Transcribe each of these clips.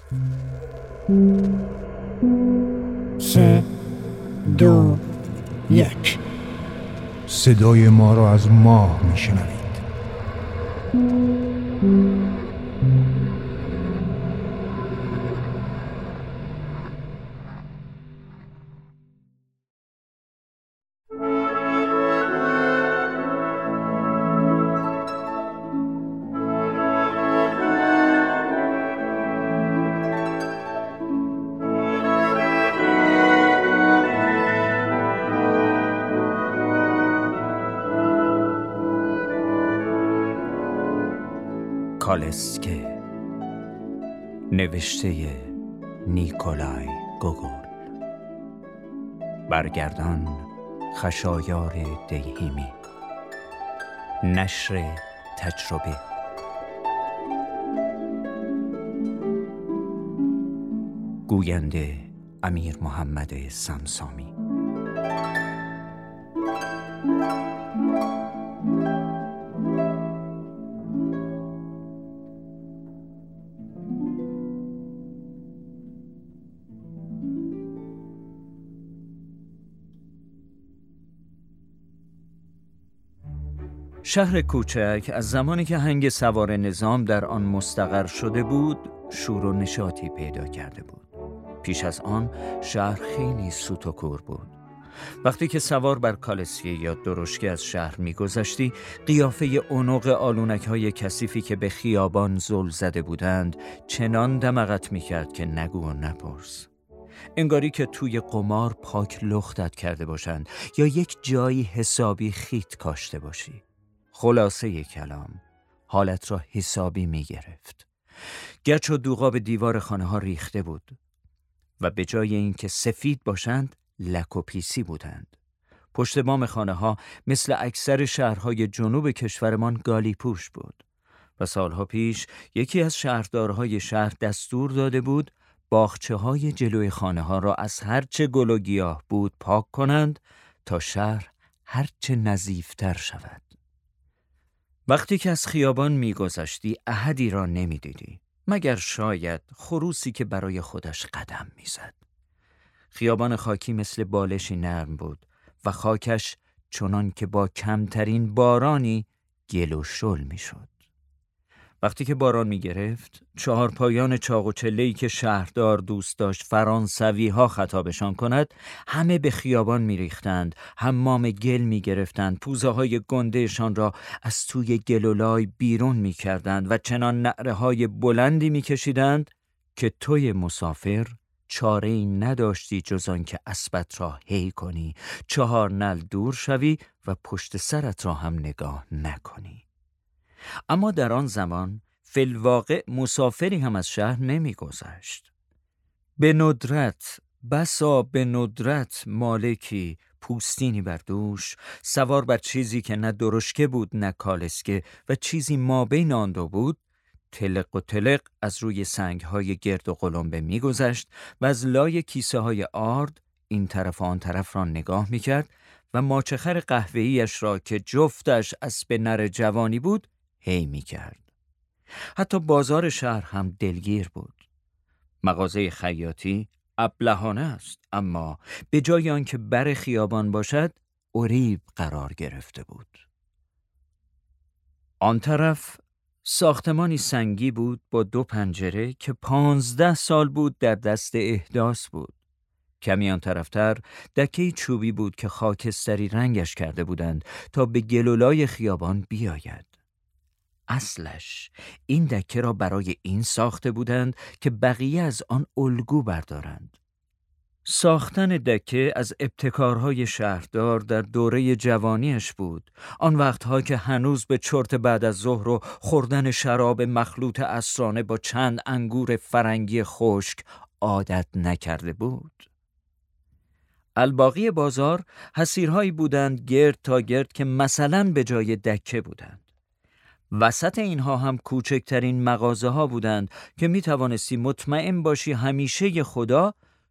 3 2 1. صدای ما را از ماه میشنوید. کالسکه، نوشته نیکولای گوگل، برگردان خشایار دیهیمی، نشر تجربه. گوینده امیر محمد سمسامی. شهر کوچک از زمانی که هنگ سوار نظام در آن مستقر شده بود، شور و نشاطی پیدا کرده بود. پیش از آن شهر خیلی سوت و کور بود. وقتی که سوار بر کالسکه یا درشکه از شهر می‌گذشتی، قیافه عنق آلونک‌های کثیفی که به خیابان زل زده بودند چنان دمغت می‌کرد که نگو و نپرس. انگاری که توی قمار پاک لختت کرده باشند یا یک جایی حسابی خیت کاشته باشی. خلاصه کلام، حالت را حسابی می گرفت. گچ و دوغا به دیوار خانه ها ریخته بود و به جای اینکه سفید باشند لک و پیسی بودند. پشت بام خانه ها مثل اکثر شهرهای جنوب کشورمان گالی پوش بود و سالها پیش یکی از شهردارهای شهر دستور داده بود باغچه های جلوی خانه ها را از هرچه گل و گیاه بود پاک کنند تا شهر هرچه نظیفتر شود. وقتی که از خیابان می‌گذشتی احدی را نمی‌دیدی، مگر شاید خروسی که برای خودش قدم می‌زد. خیابان خاکی مثل بالشی نرم بود و خاکش چنان که با کمترین بارانی گل و شل می‌شد. وقتی که باران می‌گرفت، چهارپایان چاق و چله‌ای که شهردار دوست داشت فرانسوی‌ها خطابشان کند، همه به خیابان می‌ریختند، حمام گل می‌گرفتند، پوزه‌های گندهشان را از توی گل و لای بیرون می‌کردند و چنان نعره‌های بلندی می‌کشیدند که توی مسافر چاره‌ای نداشتی جز آن که اسبت را هی کنی، 4 نعل دور شوی و پشت سرت را هم نگاه نکنی. اما در آن زمان فی الواقع مسافری هم از شهر نمی گذشت. به ندرت، بسا به ندرت مالکی پوستینی بر دوش، سوار بر چیزی که نه درشکه بود نه کالسکه و چیزی مابین آن دو بود، تلق و تلق از روی سنگ‌های گرد و قلمبه می گذشت و از لای کیسه های آرد این طرف و آن طرف را نگاه می کرد و ماچخر قهوه‌ایش را که جفتش اسب نر جوانی بود هی می کرد. حتی بازار شهر هم دلگیر بود. مغازه خیاطی ابلهانه است، اما به جای آنکه بر خیابان باشد اریب قرار گرفته بود. آن طرف ساختمانی سنگی بود با 2 پنجره که 15 سال بود در دست احداث بود. کمی آن طرفتر دکه چوبی بود که خاکستری رنگش کرده بودند تا به گلولای خیابان بیاید. اصلش این دکه را برای این ساخته بودند که بقیه از آن الگو بردارند. ساختن دکه از ابتکارهای شهردار در دوره جوانیش بود، آن وقتها که هنوز به چرت بعد از ظهر و خوردن شراب مخلوط عصرانه با چند انگور فرنگی خشک عادت نکرده بود. الباقی بازار حصیرهایی بودند گرد تا گرد که مثلا به جای دکه بودند. وسط اینها هم کوچکترین مغازه ها بودند که می توانستی مطمئن باشی همیشه خدا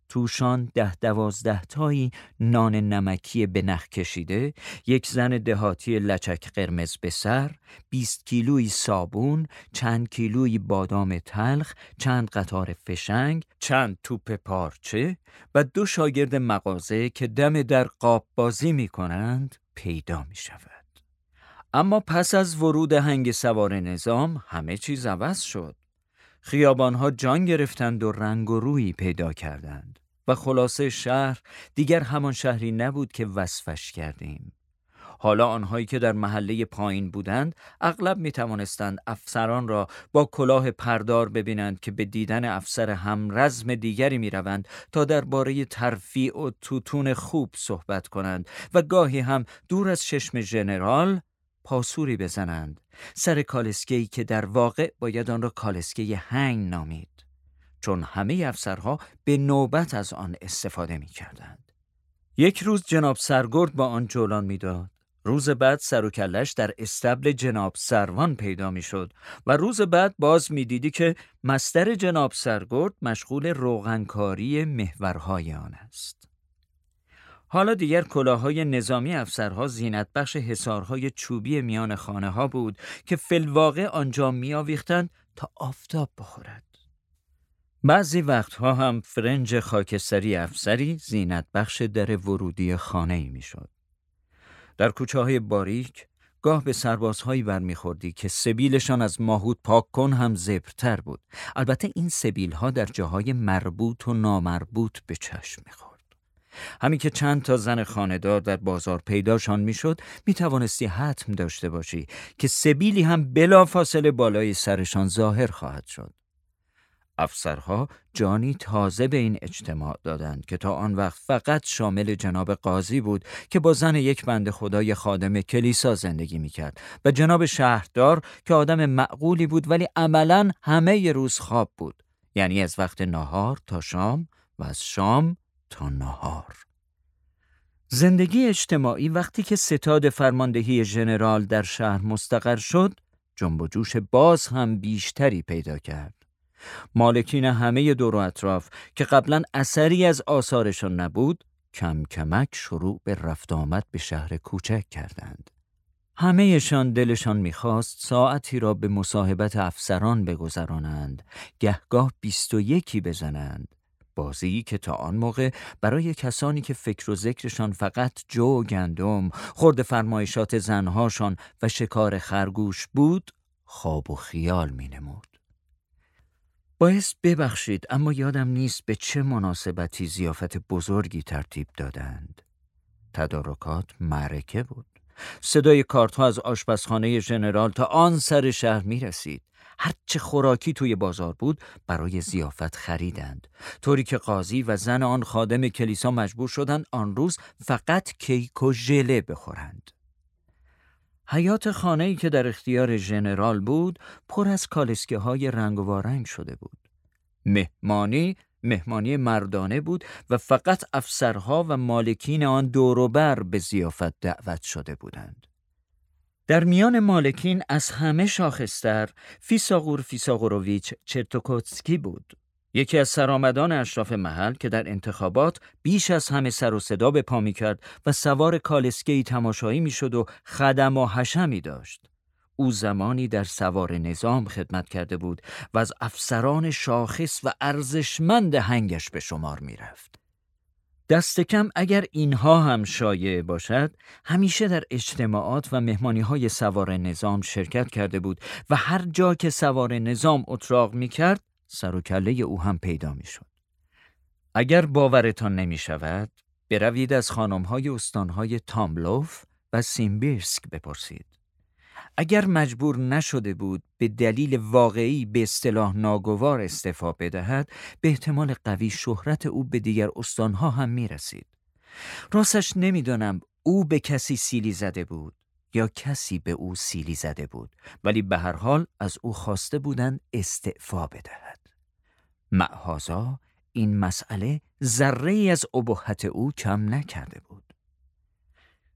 توشان 10-12 تایی نان نمکی به نخ کشیده، یک زن دهاتی لچک قرمز به سر، 20 کیلویی صابون، چند کیلویی بادام تلخ، چند قطار فشنگ، چند توپ پارچه و 2 شاگرد مغازه که دم در قاب بازی می کنند پیدا می شود. اما پس از ورود هنگ سوار نظام همه چیز عوض شد. خیابانها جان گرفتند و رنگ و رویی پیدا کردند و خلاصه شهر دیگر همان شهری نبود که وصفش کردیم. حالا آنهایی که در محله پایین بودند اغلب می توانستند افسران را با کلاه پردار ببینند که به دیدن افسر همرزم دیگری می روند تا درباره ترفیع و توتون خوب صحبت کنند و گاهی هم دور از چشم ژنرال پاسوری بزنند سر کالسکه‌ای که در واقع باید آن را کالسکه هنگ نامید، چون همه افسرها به نوبت از آن استفاده می کردند. یک روز جناب سرگرد با آن جولان می داد. روز بعد سر و کلش در استبل جناب سروان پیدا می شد و روز بعد باز می دیدی که مستر جناب سرگرد مشغول روغنکاری محورهای آن است. حالا دیگر کلاه‌های نظامی افسرها زینت بخش حصارهای چوبی میان خانه ها بود که فی‌الواقع آنجا می آویختند تا آفتاب بخورد. بعضی وقتها هم فرنج خاکستری افسری زینت بخش در ورودی خانه‌ای می شد. در کوچه‌های باریک گاه به سربازهایی برمیخوردی که سبیلشان از ماهوت پاک کن هم زبرتر بود. البته این سبیلها در جاهای مربوط و نامربوط به چشم می‌خورد. همین که چند تا زن خانه‌دار در بازار پیداشان میشد، میتوانستی حتم داشته باشی که سبیلی هم بلافاصله بالای سرشان ظاهر خواهد شد. افسرها جانی تازه به این اجتماع دادند که تا آن وقت فقط شامل جناب قاضی بود که با زن یک بنده خدای خادم کلیسا زندگی میکرد و جناب شهردار که آدم معقولی بود ولی عملاً همه روز خواب بود، یعنی از وقت نهار تا شام و از شام تا نهار. زندگی اجتماعی وقتی که ستاد فرماندهی ژنرال در شهر مستقر شد، جنب و جوش باز هم بیشتری پیدا کرد. مالکین همه دور و اطراف که قبلا اثری از آثارشان نبود، کم کمک شروع به رفت آمد به شهر کوچک کردند. همه‌شان دلشان می‌خواست ساعتی را به مصاحبت افسران بگذرانند، گهگاه 21 بزنند. بازی که تا آن موقع برای کسانی که فکر و ذکرشان فقط جو و گندم، خورد فرمایشات زنهاشان و شکار خرگوش بود، خواب و خیال می‌نمود. باعث ببخشید اما یادم نیست به چه مناسبتی ضیافت بزرگی ترتیب دادند. تدارکات معرکه بود. صدای کارت‌ها از آشپزخانه ژنرال تا آن سر شهر می رسید. هرچه خوراکی توی بازار بود برای ضیافت خریدند، طوری که قاضی و زن آن خادم کلیسا مجبور شدند آن روز فقط کیک و ژله بخورند. حیات خانه‌ای که در اختیار ژنرال بود پر از کالسکه‌های رنگ و وارنگ شده بود. مهمانی مردانه بود و فقط افسرها و مالکین آن دور و بر به ضیافت دعوت شده بودند. در میان مالکین از همه شاخص‌تر فیساغور فیساغوروویچ چرتوکوتسکی بود، یکی از سرآمدان اشراف محل که در انتخابات بیش از همه سر و صدا به پا می‌کرد و سوار کالسکه‌ای تماشایی می‌شد و خدم و حشمی داشت. او زمانی در سوار نظام خدمت کرده بود و از افسران شاخص و ارزشمند هنگش به شمار می‌رفت. دست کم اگر اینها هم شایع باشد، همیشه در اجتماعات و مهمانی‌های سوار نظام شرکت کرده بود و هر جا که سوار نظام اتراق می‌کرد، سر و کله او هم پیدا می‌شد. اگر باورتان نمی‌شود، بروید از خانم‌های استان‌های تاملوف و سیمبیرسک بپرسید. اگر مجبور نشده بود به دلیل واقعی به اصطلاح ناگوار استعفا بدهد، به احتمال قوی شهرت او به دیگر استانها هم می رسید. راستش نمیدانم او به کسی سیلی زده بود یا کسی به او سیلی زده بود، ولی به هر حال از او خواسته بودند استعفا بدهد. معهازا این مسئله ذره‌ای از ابهت او کم نکرده بود.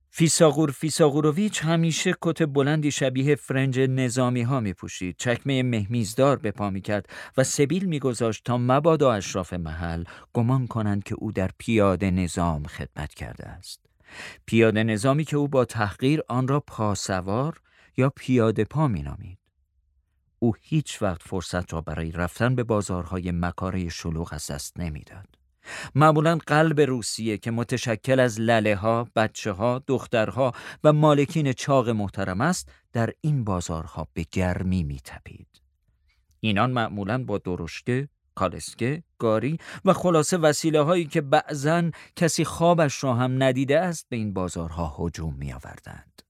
فیثاغورویچ همیشه کت بلندی شبیه فرنج نظامی ها می پوشید، چکمه مهمیزدار به پا می کرد و سبیل می گذاشت تا مبادا اشراف محل گمان کنند که او در پیاده نظام خدمت کرده است. پیاده نظامی که او با تحقیر آن را پاسوار یا پیاده پا می نامید. او هیچ وقت فرصت را برای رفتن به بازارهای مکاره شلوغ از دست نمی داد. معمولاً قلب روسیه که متشکل از لله ها، بچه ها، دخترها و مالکین چاق محترم است، در این بازارها به گرمی می تپید. اینان معمولاً با درشکه، کالسکه، گاری و خلاصه وسیله هایی که بعضاً کسی خوابش را هم ندیده است به این بازارها هجوم می آوردند.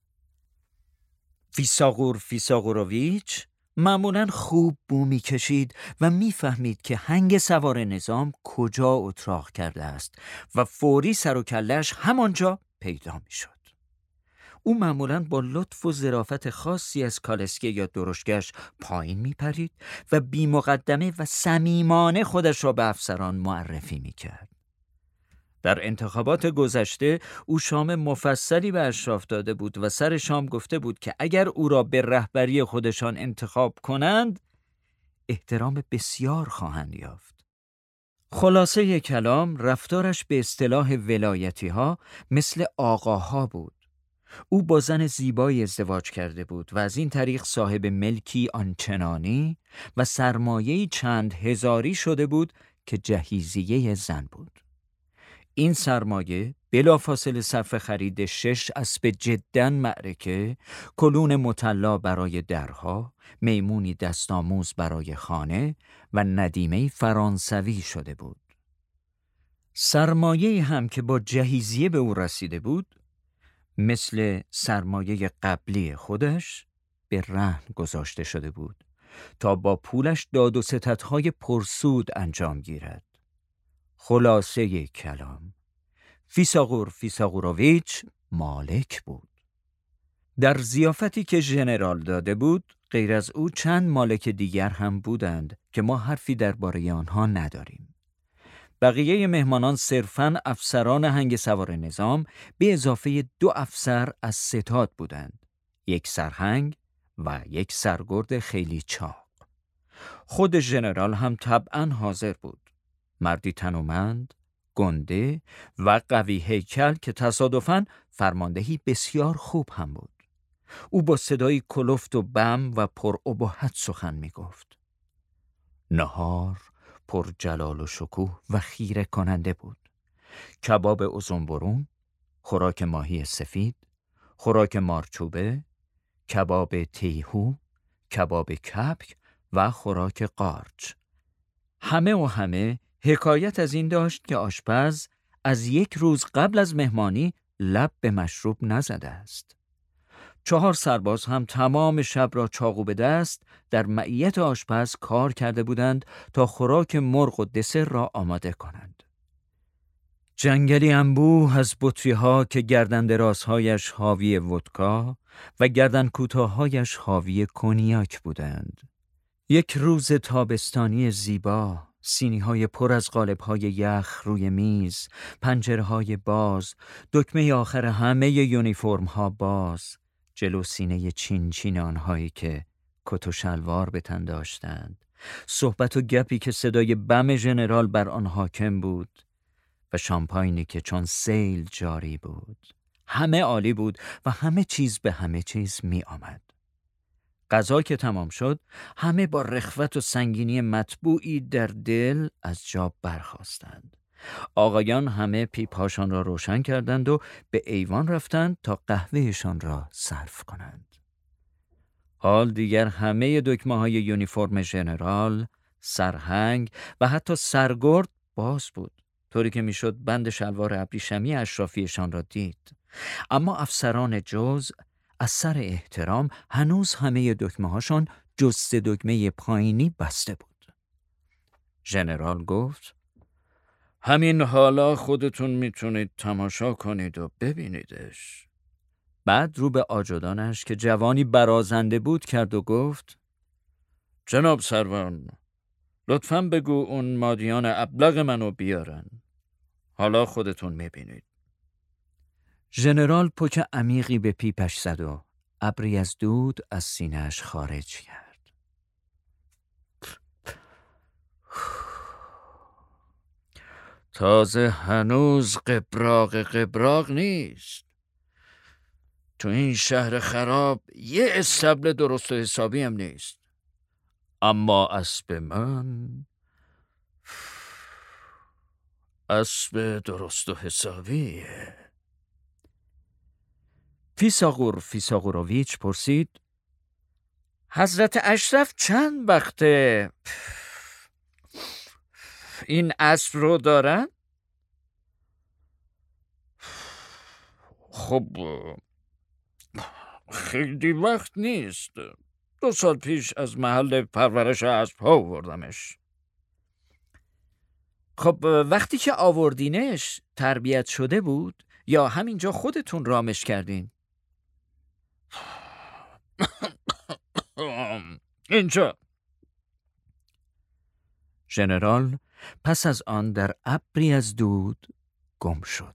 فیثاغورویچ معمولاً خوب بو می کشید و می فهمید که هنگ سوار نظام کجا اتراق کرده است و فوری سر و کله‌اش همانجا پیدا می شد. او معمولاً با لطف و ظرافت خاصی از کالسکه یا درشکش پایین می پرید و بی مقدمه و صمیمانه خودش را به افسران معرفی می کرد. در انتخابات گذشته او شام مفصلی به اشراف داده بود و سر شام گفته بود که اگر او را به رهبری خودشان انتخاب کنند احترام بسیار خواهند یافت. خلاصه کلام، رفتارش به اصطلاح ولایتی ها مثل آقاها بود. او با زن زیبایی ازدواج کرده بود و از این طریق صاحب ملکی آنچنانی و سرمایه‌ای چند هزاری شده بود که جهیزیه زن بود. این سرمایه بلافاصله صرف خرید 6 اسب جداً معرکه، کلون مطلا برای درها، میمونی دستآموز برای خانه و ندیمه فرانسوی شده بود. سرمایه هم که با جهیزیه به او رسیده بود، مثل سرمایه قبلی خودش به رهن گذاشته شده بود تا با پولش داد و ستدهای پرسود انجام گیرد. خلاصه کلام، فیثاغورویچ مالک بود. در ضیافتی که ژنرال داده بود، غیر از او چند مالک دیگر هم بودند که ما حرفی درباره آنها نداریم. بقیه مهمانان صرفاً افسران هنگ سوار نظام به اضافه 2 افسر از ستاد بودند، 1 سرهنگ و 1 سرگرد خیلی چاق. خود ژنرال هم طبعاً حاضر بود. مردی تنومند، گنده و قوی هیکل که تصادفاً فرماندهی بسیار خوب هم بود. او با صدایی کلفت و بم و پر ابهت سخن می گفت. نهار پر جلال و شکوه و خیره کننده بود. کباب ازنبرون، خوراک ماهی سفید، خوراک مارچوبه، کباب تیهو، کباب کپک و خوراک قارچ. همه حکایت از این داشت که آشپز از 1 روز قبل از مهمانی لب به مشروب نزده است. 4 سرباز هم تمام شب را چاقو به دست در معیت آشپز کار کرده بودند تا خوراک مرغ و دسر را آماده کنند. جنگلی انبوه از بطری‌ها که گردن درازهایش حاوی ودکا و گردن کوتاهایش حاوی کنیاک بودند. 1 روز تابستانی زیبا، سینی‌های پر از قالب‌های یخ روی میز، پنجره‌های باز، دکمه آخر همه یونیفرم‌ها باز، جلو سینه چین آنهایی که کت و شلوار به تن داشتند، صحبت و گپی که صدای بم ژنرال بر آن حاکم بود و شامپاینی که چون سیل جاری بود. همه عالی بود و همه چیز به همه چیز می آمد. غذا که تمام شد، همه با رخوت و سنگینی مطبوعی در دل از جا برخاستند. آقایان همه پیپ‌هاشان را روشن کردند و به ایوان رفتند تا قهوهشان را صرف کنند. حال دیگر همه دکمه‌های یونیفرم ژنرال، سرهنگ و حتی سرگرد باز بود، طوری که میشد بند شلوار ابریشمی اشرافیشان را دید. اما افسران جزء از سر احترام هنوز همه دکمه‌هاشان جز 3 دکمه پایینی بسته بود. ژنرال گفت: همین حالا خودتون میتونید تماشا کنید و ببینیدش. بعد رو به آجودانش که جوانی برازنده بود کرد و گفت: جناب سروان، لطفاً بگو اون مادیان ابلق منو بیارن. حالا خودتون میبینید. ژنرال پک عمیقی به پیپش زد و ابری از دود از سینه‌اش خارج کرد. تازه هنوز قبراق نیست. تو این شهر خراب یه استبل درست و حسابی هم نیست. اما اسب من اسب درست و حسابیه. فیثاغوروویچ پرسید: حضرت اشرف چند وقته این اسب رو دارن؟ خب خیلی وقت نیست. 2 سال پیش از محل پرورش اسب ها آوردمش. خب وقتی که آوردینش تربیت شده بود یا همینجا خودتون رامش کردین؟ اینجا. ژنرال پس از آن در ابری از دود گم شد.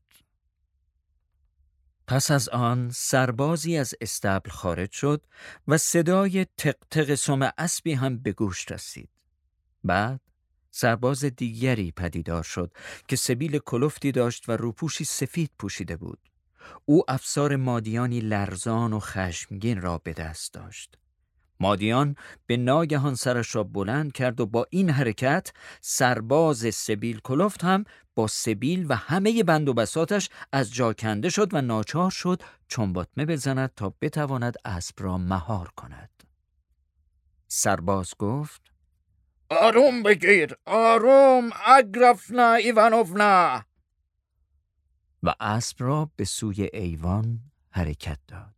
پس از آن سربازی از استبل خارج شد و صدای تق تق سم اسبی هم به گوش رسید. بعد سرباز دیگری پدیدار شد که سبیل کلفتی داشت و روپوشی سفید پوشیده بود. او افسار مادیانی لرزان و خشمگین را به دست داشت. مادیان به ناگهان سرش را بلند کرد و با این حرکت سرباز سبیل کلفت هم با سبیل و همه بند و بساطش از جا کنده شد و ناچار شد چنباتمه بزند تا بتواند اسب را مهار کند. سرباز گفت: آروم بگیر، آروم آگرافنا ایوانوونا، و اسب را به سوی ایوان حرکت داد.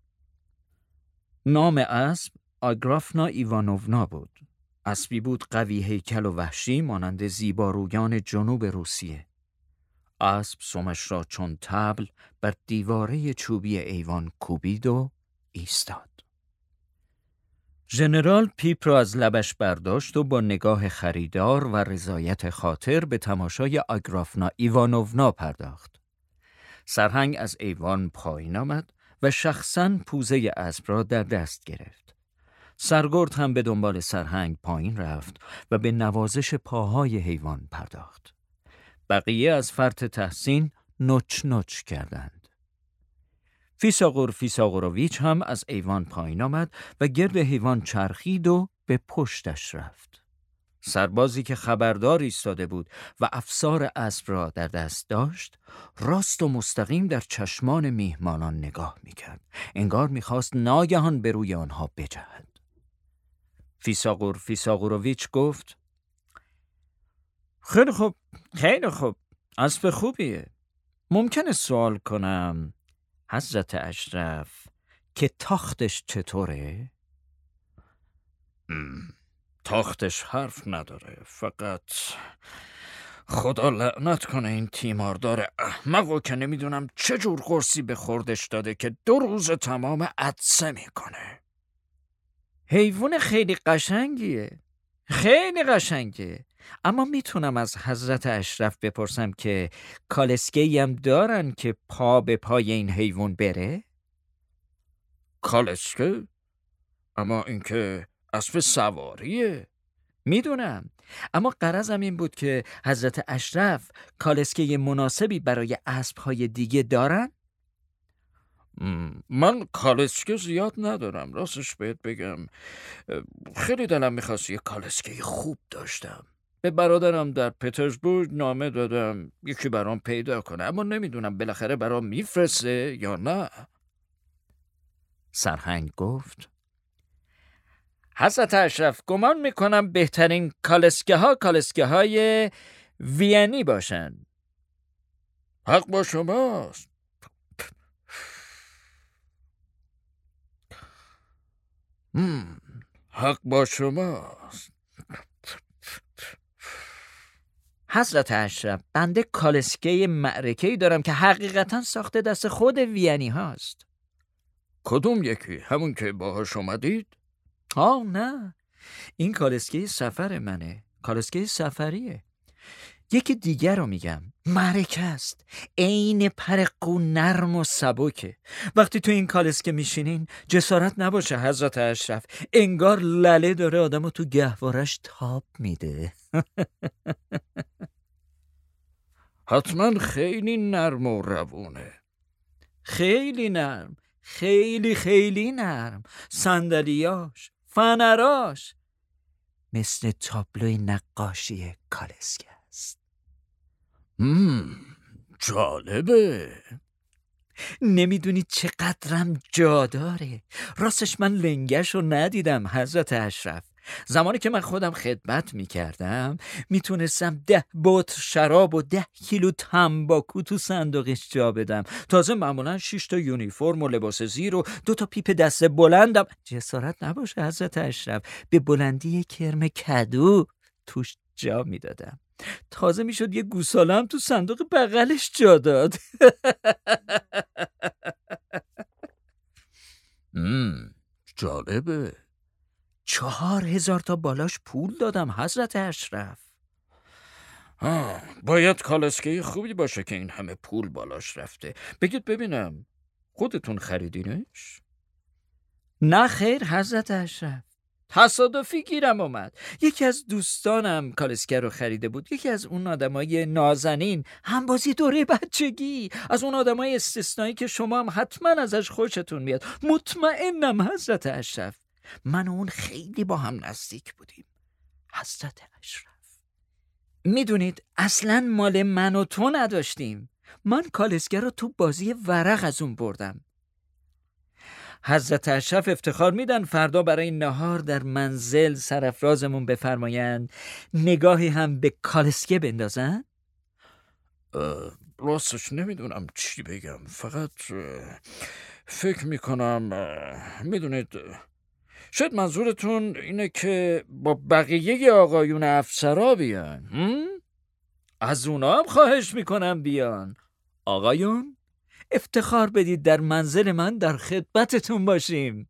نام اسب آگرافنا ایوانوونا بود. اسبی بود قوی هیکل و وحشی مانند زیبارویان جنوب روسیه. اسب سمش را چون طبل بر دیواره چوبی ایوان کوبید و ایستاد. ژنرال پیپ را از لبش برداشت و با نگاه خریدار و رضایت خاطر به تماشای آگرافنا ایوانوونا پرداخت. سرهنگ از ایوان پایین آمد و شخصاً پوزه اسب را در دست گرفت. سرگرد هم به دنبال سرهنگ پایین رفت و به نوازش پاهای حیوان پرداخت. بقیه از فرط تحسین نوچ نوچ کردند. فیثاغوروویچ هم از ایوان پایین آمد و گرد حیوان چرخید و به پشتش رفت. سربازی که خبردار ایستاده بود و افسار اسب را در دست داشت، راست و مستقیم در چشمان میهمانان نگاه میکرد. انگار میخواست ناگهان به روی آنها بجهد. فیثاغوروویچ گفت: خیلی خوب، اسب خوبیه. ممکنه سوال کنم حضرت اشرف که تاختش چطوره؟ تاختش حرف نداره، فقط خدا لعنت کنه این تیماردار احمقو که نمیدونم چه جور قرصی به خوردش داده که 2 روز تمام عطسه میکنه. حیوان خیلی قشنگیه، خیلی قشنگه. اما میتونم از حضرت اشرف بپرسم که کالسکه‌ای هم دارن که پا به پای این حیوان بره؟ کالسکه؟ اما این که اسب سواریه. میدونم، اما غرضم این بود که حضرت اشرف کالسکه مناسبی برای اسب‌های دیگه دارن؟ من کالسکه زیاد ندارم، راستش بهت بگم. خیلی دلم میخواست یه کالسکه خوب داشتم. به برادرم در پترزبورگ نامه دادم یکی برام پیدا کنه، اما نمیدونم بالاخره برام میفرسته یا نه. سرهنگ گفت: حضرت اشرف گمان میکنم بهترین کالسکه های وینی باشن. حق با شماست. حق با شماست. حضرت اشرف، بنده کالسکه معرکه‌ای دارم که حقیقتا ساخته دست خود وینی هاست. کدوم یکی؟ همون که باهاش اومدید؟ نه، این کالسکه سفر منه. کالسکه سفریه. یکی دیگر رو میگم، معرکه است. عین پر قو نرم و سبکه. وقتی تو این کالسکه میشینین جسارت نباشه حضرت اشرف، انگار لله داره آدمو تو گهوارش تاب میده. حتما خیلی نرم و روونه. خیلی نرم، خیلی نرم. صندلیاش، فنراش مثل تابلوی نقاشی کالسکه است. جالبه. نمیدونی چقدرم جا داره. راستش من لنگش رو ندیدم حضرت اشرف. زمانی که من خودم خدمت میکردم میتونستم 10 بطر شراب و 10 کیلو تنباکو تو صندوقش جا بدم. تازه معمولا 6 تا یونیفرم و لباس زیر و 2 تا پیپ دست بلندم. جسارت نباشه حضرت اشرف، به بلندی کرم کدو توش جا میدادم. تازه میشد یه گوساله هم تو صندوق بغلش جا داد. جالبه. 4000 تا بالاش پول دادم حضرت اشرف. باید کالسکه خوبی باشه که این همه پول بالاش رفته. بگید ببینم، خودتون خریدینش؟ نه خیر حضرت اشرف، تصادفی گیرم اومد. یکی از دوستانم کالسکه رو خریده بود. یکی از اون آدمای نازنین، همبازی دوره بچگی، از اون آدمای استثنایی که شما هم حتما ازش خوشتون میاد. مطمئنم حضرت اشرف من و اون خیلی با هم نزدیک بودیم. حضرت اشرف میدونید اصلاً مال من و تو نداشتیم. من کالسکه رو تو بازی ورق از اون بردم. حضرت اشرف افتخار میدن فردا برای نهار در منزل سرافرازمون بفرمایند نگاهی هم به کالسکه بندازن؟ راستش نمیدونم چی بگم. فقط فکر میکنم میدونید شاید منظورتون اینه که با بقیه آقایون افسرا بیان. از اونا هم خواهش میکنم بیان. آقایون افتخار بدید در منزل من در خدمتتون باشیم.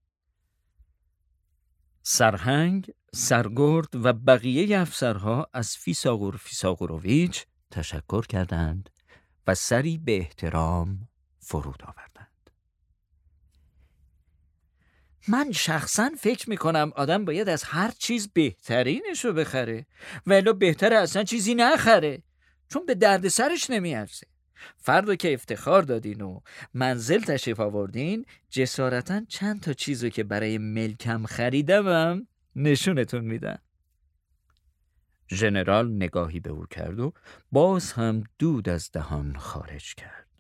سرهنگ، سرگرد و بقیه افسرها از فیثاغور فیثاغورویچ تشکر کردند و سری به احترام فرود آوردند. من شخصا فکر میکنم آدم باید از هر چیز بهترینشو بخره، ولی بهتره اصلا چیزی نخره، چون به درد سرش نمیارزه. فردا که افتخار دادین و منزل تشریف آوردین، جسارتا چند تا چیزو که برای ملکم خریدمم نشونتون میدم. ژنرال نگاهی به او کرد و باز هم دود از دهان خارج کرد.